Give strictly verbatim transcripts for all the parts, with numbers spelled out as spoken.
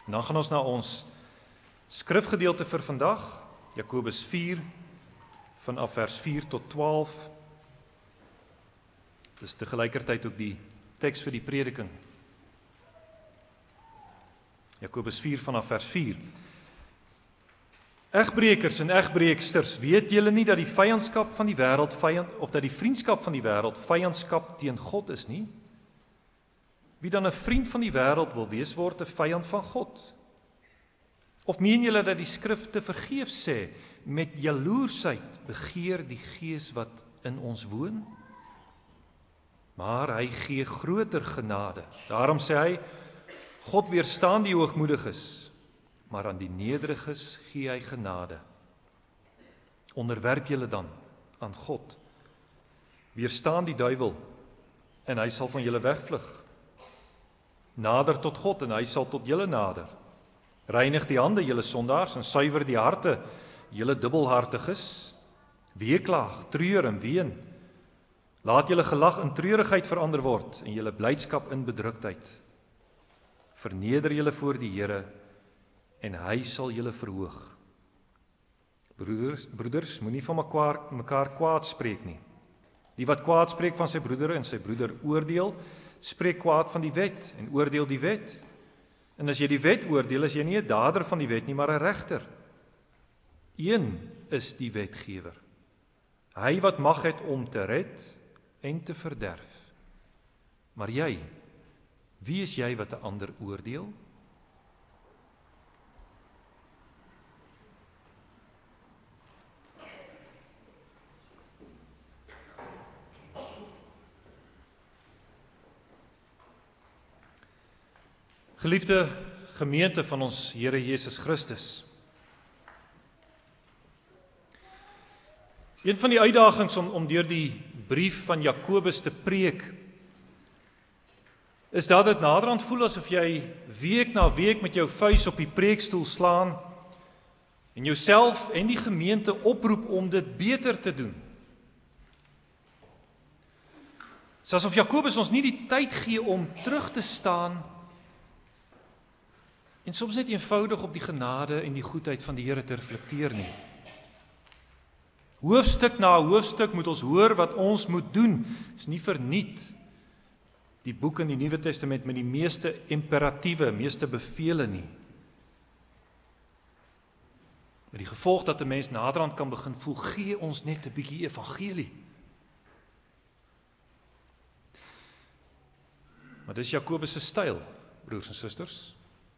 En dan gaan ons na ons skrifgedeelte vir vandag, Jakobus vier, vanaf vers vier tot twaalf. Dis tegelijkertyd ook die teks vir die prediking. Jakobus vier vanaf vers vier. Egbrekers en egbreeksters, weet julle nie dat die vyandskap van die wêreld vyand of dat die vriendskap van die wêreld vyandskap teen God is nie? Wie dan 'n vriend van die wêreld wil wees, word 'n vyand van God. Of meen julle dat die skrif te vergeefs sê, met jaloersheid begeer die Gees wat in ons woon? Maar hy gee groter genade. Daarom sê hy, God weerstaan die hoogmoediges, maar aan die nederiges gee hy genade. Onderwerp julle dan aan God. Weerstaan die duiwel, en hy sal van julle wegvlug. Nader tot God, en hy sal tot julle nader. Reinig die hande, julle sondaars, en suiwer die harte, julle dubbelhartiges. Weeklaag, treur en ween. Laat julle gelag in treurigheid verander word, en julle blydskap in bedruktheid. Verneder julle voor die Here, en hy sal julle verhoog. Broeders, broeders, moenie van mekaar, mekaar kwaad spreek nie. Die wat kwaad spreek van sy broeder en sy broeder oordeel, spreek kwaad van die wet en oordeel die wet. En as jy die wet oordeel, is jy nie 'n dader van die wet nie, maar 'n regter. Een is die wetgewer. Hy wat mag het om te red en te verderf. Maar jy, wie is jy wat 'n ander oordeel? Geliefde gemeente van ons Here Jesus Christus. Een van die uitdagings om, om deur die brief van Jakobus te preek, is dat dit naderhand voel asof jy week na week met jou vuis op die preekstoel slaan en jouself en die gemeente oproep om dit beter te doen. Dis asof Jakobus ons nie die tyd gee om terug te staan en soms net eenvoudig op die genade en die goedheid van die Here te reflekteer nie. Hoofstuk na hoofstuk moet ons hoor wat ons moet doen. Is nie verniet die boek in die Nuwe Testament met die meeste imperatiewe, meeste bevele nie. Met die gevolg dat 'n mens naderhand kan begin voel, gee ons net 'n bietjie evangelie. Maar dis Jakobus se styl, broers en susters.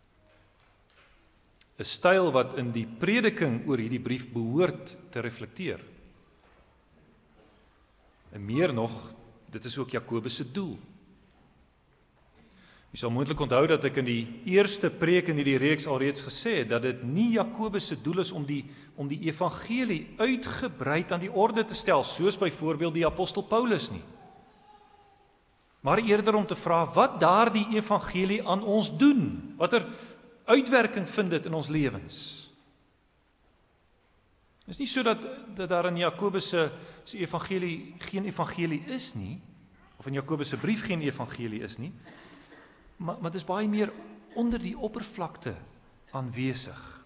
'n Styl wat in die prediking oor hierdie brief behoort te reflekteer. En meer nog, dit is ook Jakobus se doel. Jy sal moontlik onthou dat ek in die eerste preek in hierdie reeks alreeds gesê het, dat dit nie Jakobus se doel is om die, om die evangelie uitgebreid aan die orde te stel, soos byvoorbeeld die apostel Paulus nie. Maar eerder om te vra wat daardie evangelie aan ons doen, watter uitwerking vind dit in ons lewens. Het is nie so dat, dat daar in Jakobus se, se evangelie geen evangelie is nie, of in Jakobus se brief geen evangelie is nie, maar, maar dit is baie meer onder die oppervlakte aanwesig.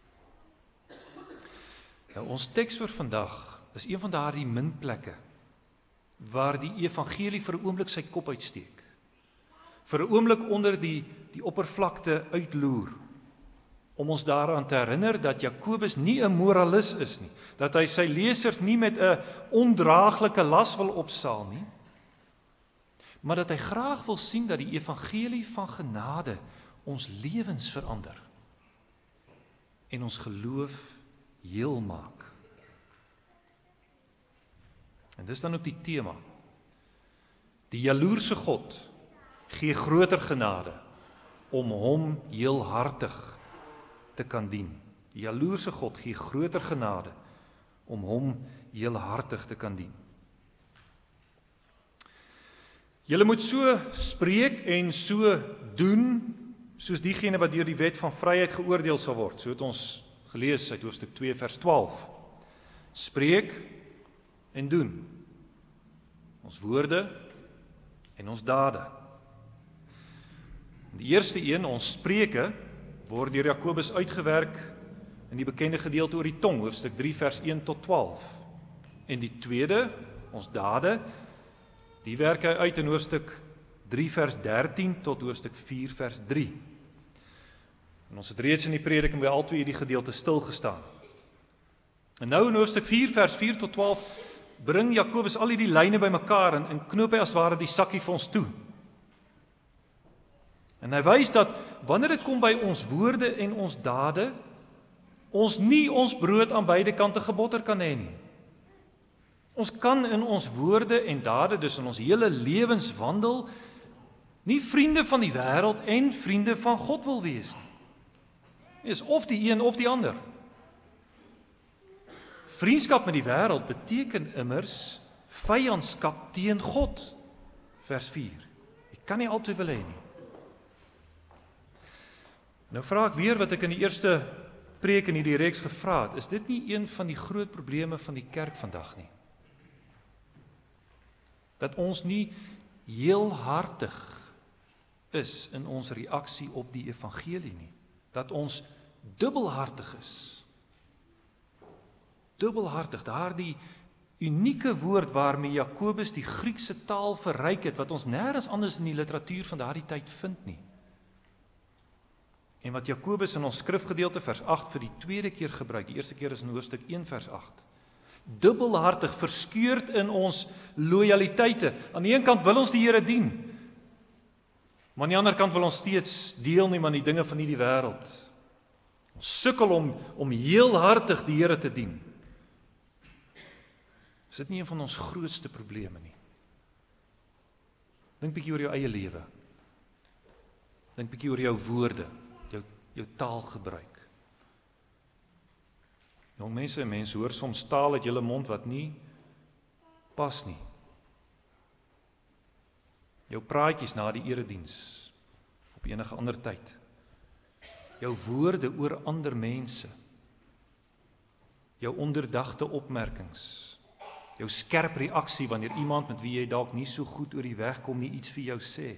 Nou, ons teks vir vandag is een van daardie minplekke waar die evangelie vir 'n oomblik sy kop uitsteek. Vir 'n oomblik onder die, die oppervlakte uitloer, om ons daaraan te herinner dat Jakobus nie 'n moralis is nie, dat hy sy lesers nie met 'n ondraaglike las wil opsaal nie, maar dat hy graag wil sien dat die evangelie van genade ons lewens verander en ons geloof heel maak. En dis dan ook die tema. Die jaloerse God gee groter genade om hom heelhartig te kan dien. Die jaloerse God gee groter genade om hom heelhartig te kan dien. Julle moet so spreek en so doen soos diegene wat deur die wet van vryheid geoordeel sal word. So het ons gelees uit hoofstuk twee vers twaalf. Spreek en doen. Ons woorde en ons dade. Die eerste een, ons spreuke, word deur Jakobus uitgewerk in die bekende gedeelte oor die tong, hoofstuk drie vers een tot twaalf. En die tweede, ons dade, die werk hy uit in hoofstuk drie vers dertien tot hoofstuk vier vers drie. En ons het reeds in die prediking by al twee hierdie gedeelte stil gestaan. En nou in hoofstuk vier vers vier tot twaalf bring Jakobus al hierdie lyne bymekaar en, en knoop hy as ware die sakkie vir ons toe. En hy wys dat wanneer dit kom by ons woorde en ons dade, ons nie ons brood aan beide kante gebotter kan hê nie. Ons kan in ons woorde en dade, dus in ons hele lewenswandel, nie vriende van die wêreld en vriende van God wil wees nie. Is of die een of die ander. Vriendskap met die wêreld beteken immers vyandskap teen God. Vers vier. Jy kan nie altyd wil hê nie. Nou vra ek weer wat ek in die eerste preek in hierdie reeks gevra het, is dit nie een van die groot probleme van die kerk vandag nie? Dat ons nie heelhartig is in ons reaksie op die evangelie nie. Dat ons dubbelhartig is. Dubbelhartig, daardie unieke woord waarmee Jakobus die Griekse taal verryk het, wat ons nêrens anders in die literatuur van daardie tyd vind nie. En wat Jakobus in ons skrifgedeelte vers agt vir die tweede keer gebruik, die eerste keer is in hoofstuk een vers agt. Dubbelhartig, verskeurd in ons loyaliteite. Aan die een kant wil ons die Here dien, maar aan die ander kant wil ons steeds deelneem aan die dinge van hierdie wêreld. Ons sukkel om, om heelhartig die Here te dien. Is dit nie een van ons grootste probleme nie? Dink bietjie oor jou eie lewe. Dink bietjie oor jou woorde, jou, jou taalgebruik. Jong mense, mense hoor soms taal uit julle mond wat nie pas nie. Jou praatjies na die erediens, op enige ander tyd. Jou woorde oor ander mense. Jou onderdagte opmerkings. Jou skerp reaksie wanneer iemand met wie jy dalk nie so goed oor die weg kom nie iets vir jou sê.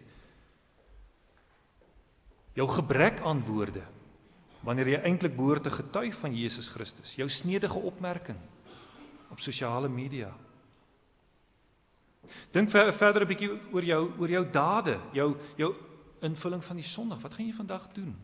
Jou gebrek aan woorde, wanneer jy eintlik behoort te getuig van Jesus Christus. Jou snedige opmerking op sosiale media. Dink ver, verder 'n bietjie oor jou oor jou dade, jou jou invulling van die Sondag. Wat gaan jy vandag doen?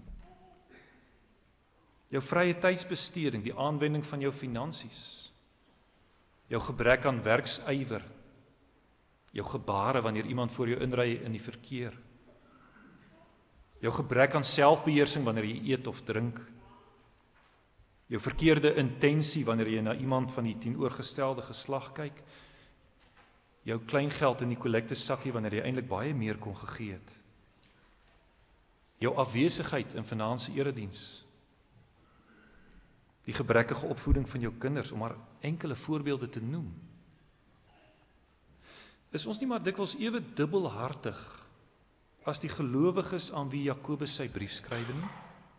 Jou vrye tydsbesteding, die aanwending van jou finansies. Jou gebrek aan werksywer. Jou gebare wanneer iemand voor jou inry in die verkeer. Jou gebrek aan selfbeheersing wanneer jy eet of drink. Jou verkeerde intensie wanneer jy na iemand van die teenoorgestelde geslag kyk. Jou kleingeld in die kollektesakkie wanneer jy eintlik baie meer kon gegee het. Jou afwesigheid in finansie erediens. Die gebrekkige opvoeding van jou kinders, om maar enkele voorbeelde te noem. Is ons nie maar dikwels ewe dubbelhartig as die gelowiges aan wie Jakobus sy brief skryf nie?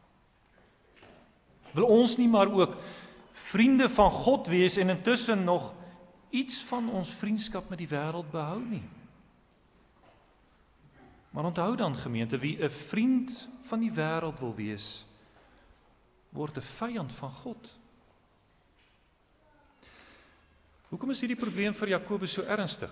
Wil ons nie maar ook vriende van God wees en intussen nog iets van ons vriendskap met die wêreld behou nie? Maar onthou dan, gemeente, wie 'n vriend van die wêreld wil wees, word 'n vyand van God. Hoekom is hierdie probleem vir Jakobus so ernstig?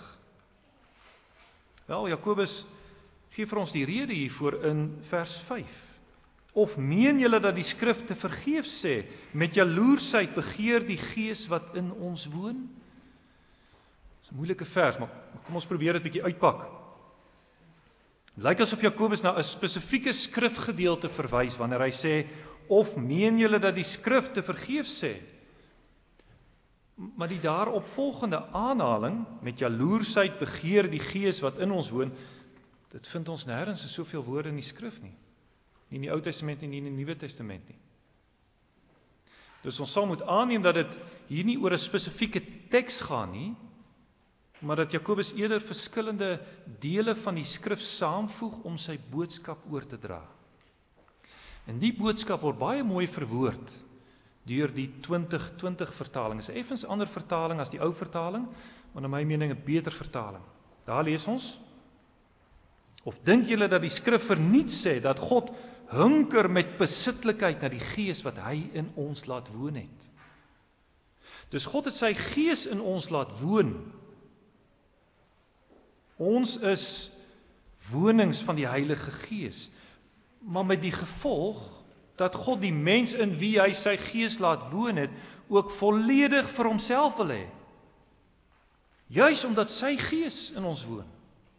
Wel, Jakobus gee vir ons die rede hiervoor in vers vyf. Of meen julle dat die skrifte vergeefs sê, met jaloersheid begeer die gees wat in ons woon? Dis 'n moeilike vers, maar kom ons probeer dit bietjie uitpak. Het lyk asof Jakobus na 'n spesifieke skrifgedeelte verwys wanneer hy sê, of meen julle dat die skrifte vergeefs sê? Maar die daaropvolgende aanhaling, met jaloersheid begeer die gees wat in ons woon, dit vind ons nêrens in soveel woorde in die skrif nie. Nie in die Ou Testament nie, nie in die Nuwe Testament nie. Dus ons sal moet aanneem dat dit hier nie oor 'n spesifieke teks gaan nie, maar dat Jakobus eerder verskillende dele van die skrif saamvoeg om sy boodskap oor te dra. En die boodskap word baie mooi verwoord deur die twintig twintig vertaling. Dit is 'n effens ander vertaling as die ou vertaling, maar na my mening 'n beter vertaling. Daar lees ons: Of dink julle dat die skrif verniet sê dat God hunker met besitlikheid na die Gees wat hy in ons laat woon het. Dus God het sy Gees in ons laat woon. Ons is wonings van die Heilige Gees, maar met die gevolg dat God die mens in wie hy sy Gees laat woon het, ook volledig vir homself wil hê. Juis omdat sy Gees in ons woon.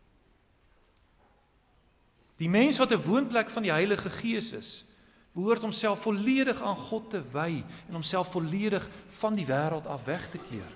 Die mens wat 'n woonplek van die Heilige Gees is, behoort homself volledig aan God te wy en homself volledig van die wêreld af weg te keer.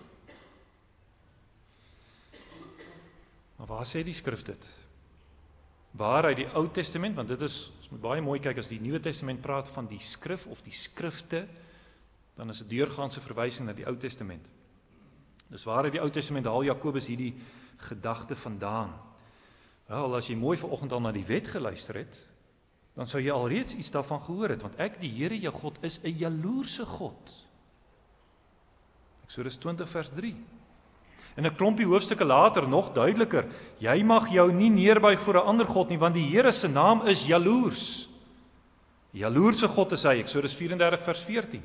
Maar waar sê die skrif dit? Waar uit die Ou Testament, want dit is, ons moet baie mooi kyk as die Nuwe Testament praat van die skrif of die skrifte, dan is dit deurgaanse verwysing na die Ou Testament. Dus waar uit die Ou Testament haal Jakobus hierdie gedagte vandaan? Wel, as jy mooi vanoggend al na die wet geluister het, dan sou jy alreeds iets daarvan gehoor het, want ek, die Here jou God, is 'n jaloerse God. Eksodus twintig vers drie. En 'n klompie hoofstukke later, nog duideliker, jy mag jou nie neerbuig voor 'n ander God nie, want die Here se naam is jaloers. Jaloerse God is hy, Eksodus vyf en dertig vers veertien.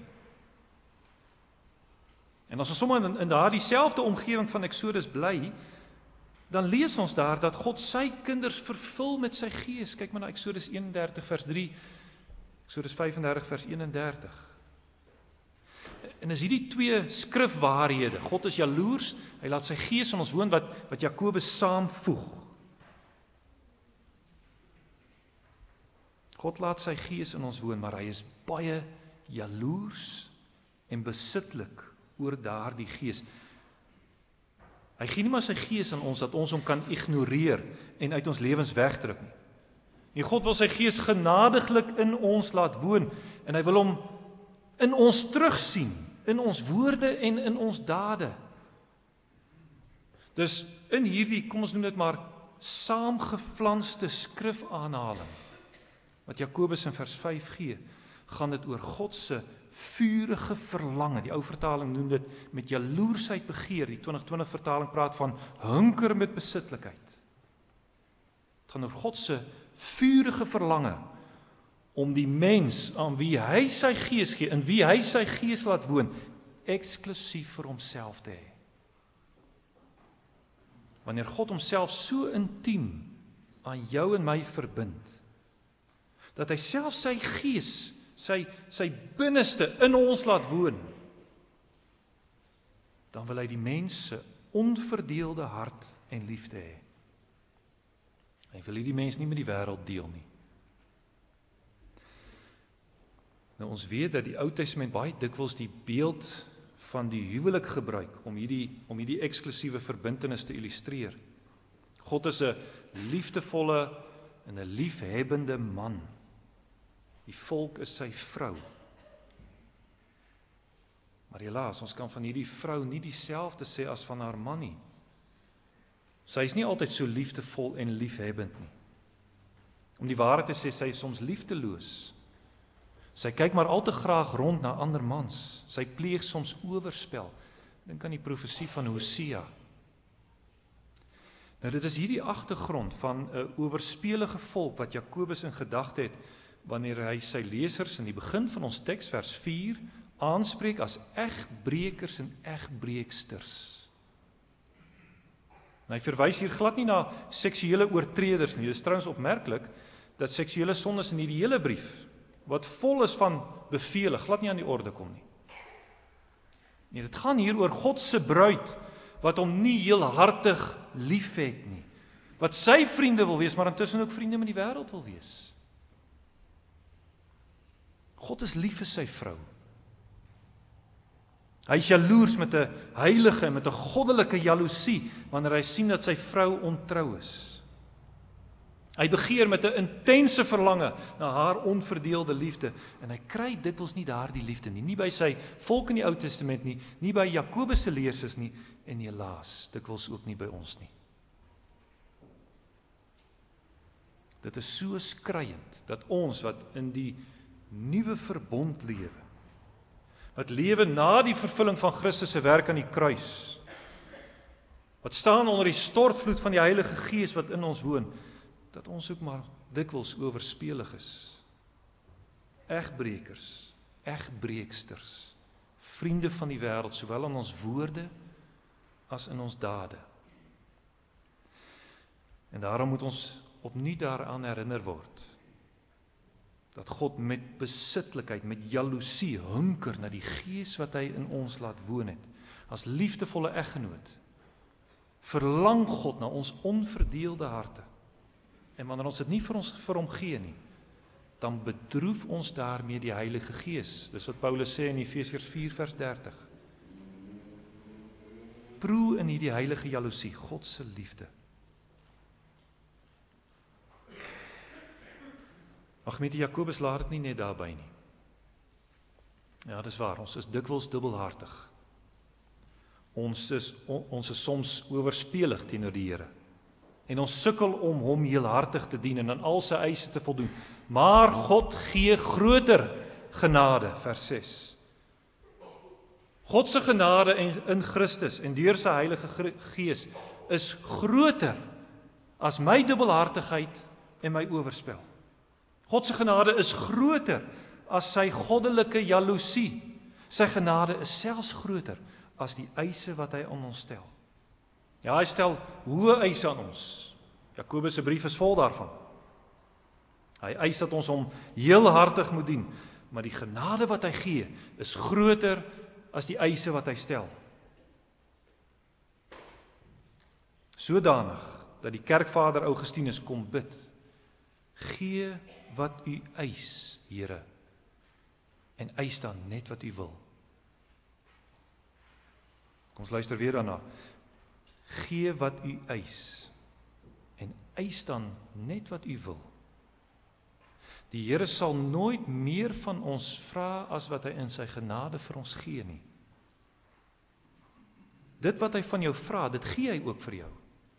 En as ons sommer in, in daardie selfde omgewing van Eksodus bly, dan lees ons daar dat God sy kinders vervul met sy Gees. Kyk maar na Eksodus een en dertig vers drie, Eksodus vyf en dertig vers een en dertig. En is hierdie twee skrifwaarhede, God is jaloers, hy laat sy Gees in ons woon, wat, wat Jakobus saamvoeg. God laat sy Gees in ons woon, maar hy is baie jaloers en besitlik oor daardie Gees. Hy gee nie maar sy Gees aan ons, dat ons hom kan ignoreer en uit ons lewens wegdruk nie. Nee, God wil sy Gees genadiglik in ons laat woon, en hy wil hom in ons terugsien, in ons woorde en in ons dade. Dus in hierdie, kom ons noem dit maar, saamgeflanste skrifaanhaling, wat Jakobus in vers vyf gee, gaan dit oor God se vurige verlange. Die ou vertaling noem dit met jaloersheid begeer. Die twintig twintig vertaling praat van hunker met besitlikheid. Het gaan oor God se vurige verlange om die mens aan wie hy sy Gees gee, in wie hy sy Gees laat woon, eksklusief vir homself te hê. Wanneer God homself so intiem aan jou en my verbind, dat hy self sy Gees, sy, sy binneste in ons laat woon, dan wil hy die mens se onverdeelde hart en liefde hê. Hy wil die mens nie met die wêreld deel nie. Nou ons weet dat die Ou Testament baie dikwels die beeld van die huwelik gebruik om hierdie, om hierdie eksklusiewe verbintenis te illustreer. God is 'n liefdevolle en 'n liefhebbende man. Die volk is sy vrou. Maar helaas, ons kan van hierdie vrou nie dieselfde sê as van haar man nie. Sy is nie altyd so liefdevol en liefhebbend nie. Om die waarheid te sê, sy is soms liefdeloos. Sy kyk maar al te graag rond na ander mans. Sy pleeg soms oorspel. Dink aan die profesie van Hosea. Nou dit is hierdie agtergrond van 'n owerspelige volk wat Jakobus in gedagte het wanneer hy sy lesers in die begin van ons teks vers vier aanspreek as egbrekers en egbreeksters. En hy verwys hier glad nie na seksuele oortreders nie. Dit is trouens opmerklik dat seksuele sondes in hierdie hele brief wat vol is van bevele, glad nie aan die orde kom nie. Nee, dit gaan hier oor God se bruid, wat hom nie heel hartig lief het nie. Wat sy vriende wil wees, maar intussen ook vriende met die wêreld wil wees. God is lief vir sy vrou. Hy is jaloers met 'n heilige, met 'n goddelike jaloesie, wanneer hy sien dat sy vrou ontrou is. Hy begeer met 'n intense verlange na haar onverdeelde liefde, en hy kry dikwels nie daardie liefde nie, nie by sy volk in die Ou Testament nie, nie by Jakobus se lesers nie, en helaas, dikwels ook nie by ons nie. Dit is so skreiend, dat ons wat in die nuwe verbond lewe, wat lewe na die vervulling van Christus se werk aan die kruis, wat staan onder die stortvloed van die Heilige Gees wat in ons woon, dat ons ook maar dikwels oorspelig is. egbrekers, egbreeksters, vriende van die wêreld, sowel in ons woorde as in ons dade. En daarom moet ons opnuut daaraan herinner word, dat God met besitlikheid, met jaloesie hunker na die gees wat hy in ons laat woon het. As liefdevolle eggenoot, verlang God na ons onverdeelde harte. En wanneer ons dit nie vir ons vir hom gee nie, dan bedroef ons daarmee die Heilige Gees. Dis wat Paulus sê in Efesiërs vier vers dertig. Proe in hierdie heilige jaloesie, God se liefde. Ag, met die Jakobus laat dit nie net daarby nie. Ja, dis waar, ons is dikwels dubbelhartig. Ons is, on, ons is soms oorspelig teenoor die Here. En ons sukkel om hom heelhartig te dien en aan al sy eise te voldoen. Maar God gee groter genade, vers ses. God se genade in, in Christus en deur sy Heilige Gees is groter as my dubbelhartigheid en my oorspel. God se genade is groter as sy goddelike jaloesie. Sy genade is selfs groter as die eise wat hy aan ons stel. Ja, hy stel hoë eise aan ons. Jakobus se brief is vol daarvan. Hy eis dat ons hom heelhartig moet dien, maar die genade wat hy gee is groter as die eise wat hy stel. Sodanig dat die kerkvader Augustinus kom bid, gee wat u eis, Here, en eis dan net wat u wil. Kom ons luister weer daarna. Gee wat u eis, en eis dan net wat u wil. Die Here sal nooit meer van ons vra as wat hy in sy genade vir ons gee nie. Dit wat hy van jou vra, dit gee hy ook vir jou.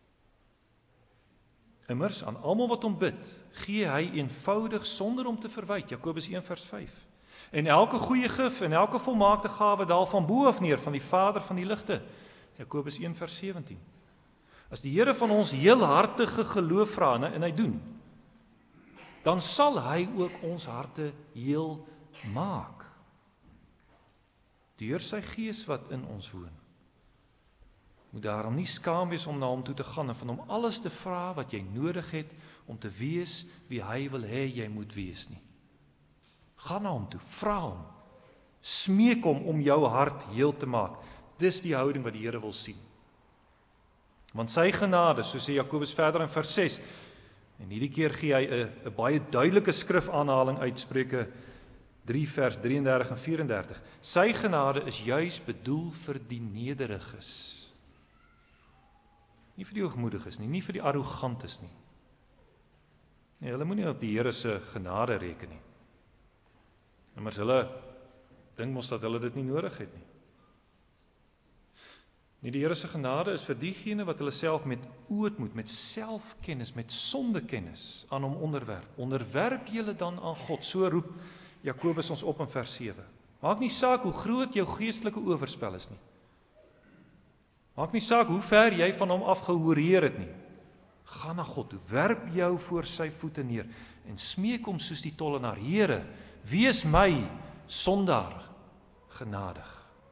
Immers, aan almal wat hom bid, gee hy eenvoudig sonder om te verwyd, Jakobus een vers vyf. En elke goeie gif en elke volmaakte gawe daal van bo af neer, van die Vader van die ligte, Jakobus een vers sewentien. As die Here van ons heelhartige geloof vra, en hy doen, dan sal hy ook ons harte heel maak. Deur sy Gees wat in ons woon. Moet daarom nie skaam wees om na hom toe te gaan en van hom alles te vra wat jy nodig het om te wees wie hy wil hê jy moet wees nie. Ga na hom toe, vra hom, smeek hom om jou hart heel te maak. Dis die houding wat die Here wil sien. Want sy genade, so sê Jakobus verder in vers ses, en hierdie keer gee hy 'n 'n baie duidelike skrifaanhaling uit Spreuke drie vers drieëndertig en vyf-en-dertig. Sy genade is juis bedoel vir die nederiges. Nie vir die hoogmoediges nie, nie vir die arrogantes nie. Nee, hulle moenie op die Here se genade reken nie. Immers hulle dink mos dat hulle dit nie nodig het nie. Nee, die Here se genade is vir diegene wat hulle self met ootmoed, met selfkennis, met sondekennis aan hom onderwerp. Onderwerp julle dan aan God, so roep Jakobus ons op in vers sewe. Maak nie saak hoe groot jou geestelike oorspel is nie. Maak nie saak hoe ver jy van hom afgehoreer het nie. Ga na God toe, werp jou voor sy voete neer en smeek hom soos die tollenaar, Here, wees my sondaar genadig.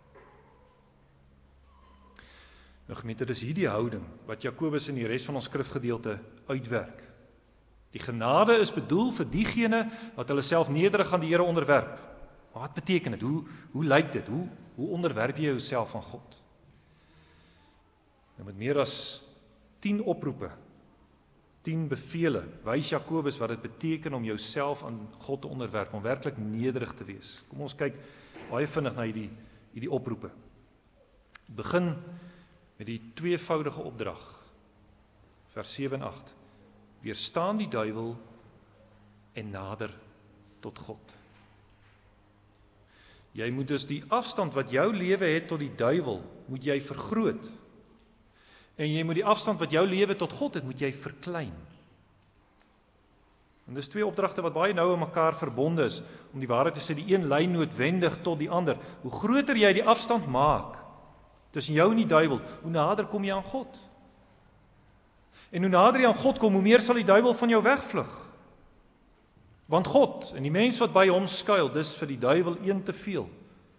Nou gemeente, dis hierdie houding wat Jakobus in die res van ons skrifgedeelte uitwerk. Die genade is bedoel vir diegene wat hulle self nederig aan die Here onderwerp. Maar wat beteken dit? Hoe, hoe lyk dit? Hoe, hoe onderwerp jy jouself aan God? Nou met meer as tien oproepe, tien bevele, wys Jakobus wat dit beteken om jouself aan God te onderwerp, om werklik nederig te wees. Kom ons kyk baie vinnig na hierdie, hierdie oproepe. Begin met die tweevoudige opdrag, vers sewe en agt. Weerstaan die duiwel en nader tot God. Jy moet dus die afstand wat jou lewe het tot die duiwel, moet jy vergroot. En jy moet die afstand wat jou lewe tot God het, moet jy verklein. En dis twee opdragte wat baie nou aan mekaar verbonde is, om die waarheid te sê, die een lei noodwendig tot die ander. Hoe groter jy die afstand maak tussen jou en die duiwel, hoe nader kom jy aan God. En hoe nader jy aan God kom, hoe meer sal die duiwel van jou wegvlug. Want God en die mens wat by hom skuil, dis vir die duiwel een te veel.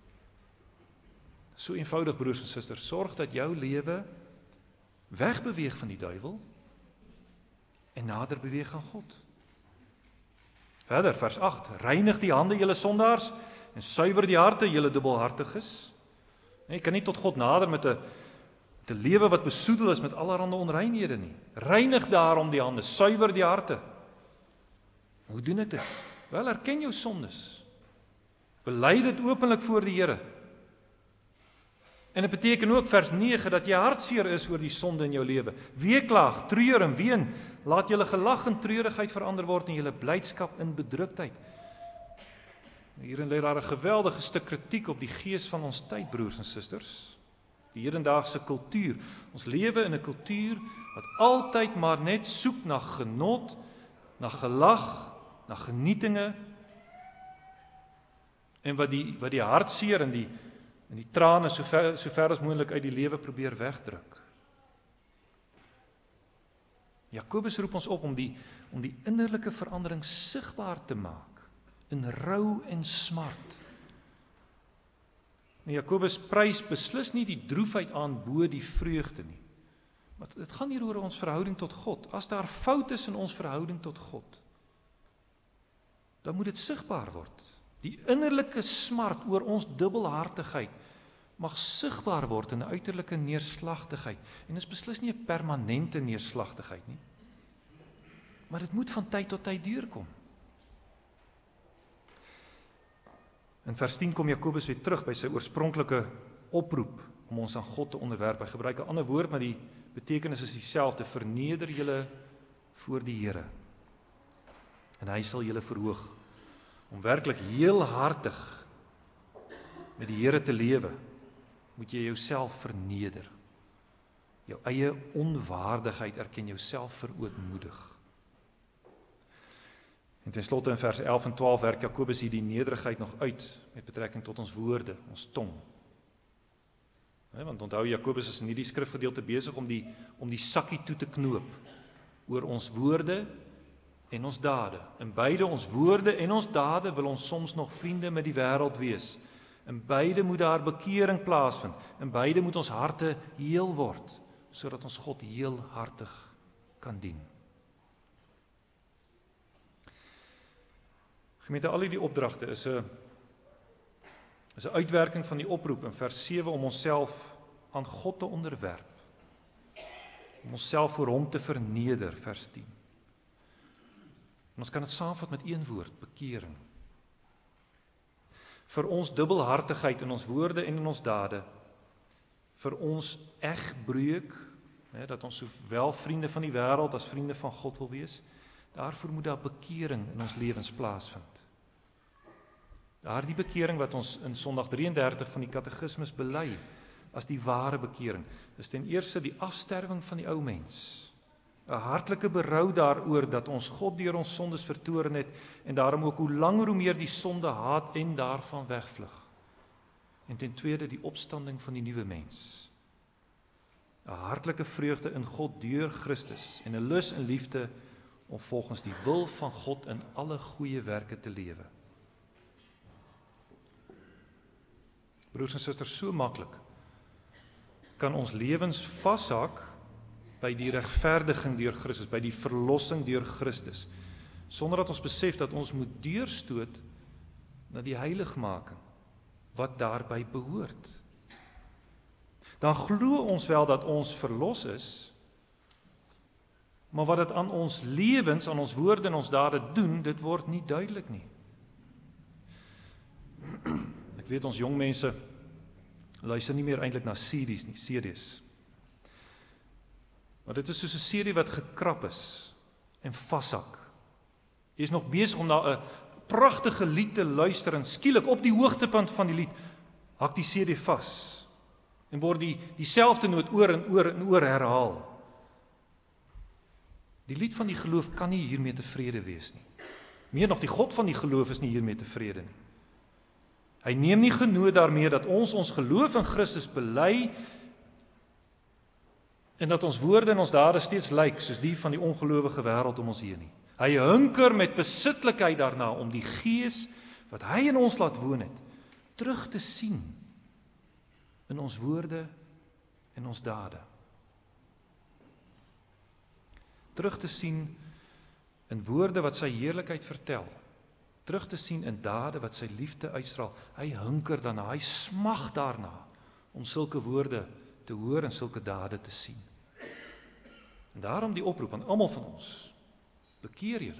So eenvoudig, broers en susters, sorg dat jou lewe wegbeweeg van die duiwel en nader beweeg aan God. Verder, vers agt, reinig die hande julle sondaars en suiwer die harte julle dubbelhartiges. Jy kan nie tot God nader met 'n met 'n lewe wat besoedel is met allerlei onreinhede nie. Reinig daarom die hande, suiwer die harte. Hoe doen ek dit? Wel, erken jou sondes. Bely dit openlik voor die Here. En dit beteken ook vers nege dat jy hartseer is oor die sonde in jou lewe. Weeklaag, treur en ween, laat julle gelag in treurigheid verander word en julle blydskap in bedruktheid. Hierin lê daar 'n geweldige stuk kritiek op die gees van ons tyd, broers en susters. Die hedendaagse kultuur. Ons lewe in 'n kultuur wat altyd maar net soek na genot, na gelag, na genietinge, en wat die, wat die hartseer en die, en die trane so ver, so ver as moontlik uit die lewe probeer wegdruk. Jakobus roep ons op om die, om die innerlike verandering sigbaar te maak, in rou en smart. En Jakobus prys beslis nie die droefheid aan bo die vreugde nie. Maar dit gaan hier oor ons verhouding tot God. As daar fout is in ons verhouding tot God, dan moet dit sigbaar word. Die innerlike smart oor ons dubbelhartigheid mag sigbaar word in 'n uiterlike neerslagtigheid. En dit is beslis nie 'n permanente neerslagtigheid nie. Maar dit moet van tyd tot tyd deurkom. In vers tien kom Jakobus weer terug by sy oorspronklike oproep om ons aan God te onderwerp. Hy gebruik 'n ander woord, maar die betekenis is dieselfde. Verneder julle voor die Here en hy sal julle verhoog. Om werklik heelhartig met die Here te lewe, moet jy jouself verneder. Jou eie onwaardigheid erken, jouself verootmoedig. En ten slotte in vers elf en twaalf werk Jakobus hier die nederigheid nog uit met betrekking tot ons woorde, ons tong. He, want onthou, Jakobus is in hierdie skrifgedeelte besig om die, om die sakkie toe te knoop oor ons woorde en ons dade. In beide ons woorde en ons dade wil ons soms nog vriende met die wêreld wees. In beide moet daar bekering plaasvind. In beide moet ons harte heel word, sodat ons God heelhartig kan dien. Gemeente, al die opdragte is 'n is 'n uitwerking van die oproep in vers sewe om onsself aan God te onderwerp. Om onsself voor hom te verneder, vers tien. En ons kan dit saamvat met een woord, bekering. Vir ons dubbelhartigheid in ons woorde en in ons dade, vir ons egbreuk, dat ons sowel vriende van die wêreld as vriende van God wil wees, daarvoor moet daar bekering in ons lewens plaasvind. Daardie bekering wat ons in Sondag drie en dertig van die katekismes bely as die ware bekering, is ten eerste die afsterwing van die ou mens. 'n Hartlike berou daaroor dat ons God deur ons sondes vertoorn het en daarom ook hoe langer hoe meer die sonde haat en daarvan wegvlug. En ten tweede die opstanding van die nuwe mens. 'n Hartlike vreugde in God deur Christus en 'n lus en liefde om volgens die wil van God in alle goeie werke te lewe. Broers en susters, so maklik kan ons lewens vashak by die regverdiging deur Christus, by die verlossing deur Christus, sonder dat ons besef dat ons moet deurstoot na die heiligmaking wat daarby behoort. Dan glo ons wel dat ons verlos is, maar wat dit aan ons lewens, aan ons woorde en ons dade doen, dit word nie duidelik nie. Ek weet ons jong mense luister nie meer eintlik na C D's nie, C D's. Maar dit is soos 'n serie wat gekrap is en vashak. Jy is nog besig om na 'n pragtige lied te luister en skielik op die hoogtepunt van die lied hak die C D vas en word die dieselfde noot oor en oor en oor herhaal. Die lied van die geloof kan nie hiermee tevrede wees nie. Meer nog, die God van die geloof is nie hiermee tevrede nie. Hy neem nie genoeg daarmee dat ons ons geloof in Christus bely en dat ons woorde en ons dade steeds lyk soos die van die ongelowige wêreld om ons heen nie. Hy hunker met besitlikheid daarna om die Gees wat hy in ons laat woon het, terug te sien in ons woorde en ons dade. Terug te sien in woorde wat sy heerlikheid vertel, terug te sien in dade wat sy liefde uitstraal. Hy hunker daarna, hy smag daarna om sulke woorde te hoor en sulke dade te sien. En daarom die oproep aan almal van ons, bekeer julle,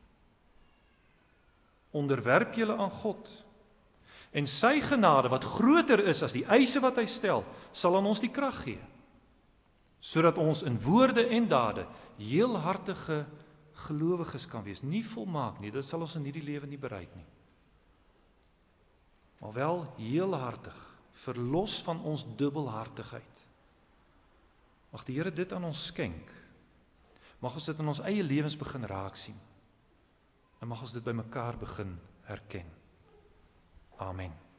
onderwerp julle aan God, en sy genade wat groter is as die eise wat hy stel, sal aan ons die krag gee, sodat ons in woorde en dade heelhartige gelowiges kan wees, nie volmaak nie, dit sal ons in hierdie lewe nie bereik nie, maar wel heelhartig, verlos van ons dubbelhartigheid. Mag die Here dit aan ons skenk, mag ons dit in ons eie lewens begin raak sien, en mag ons dit by mekaar begin herken. Amen.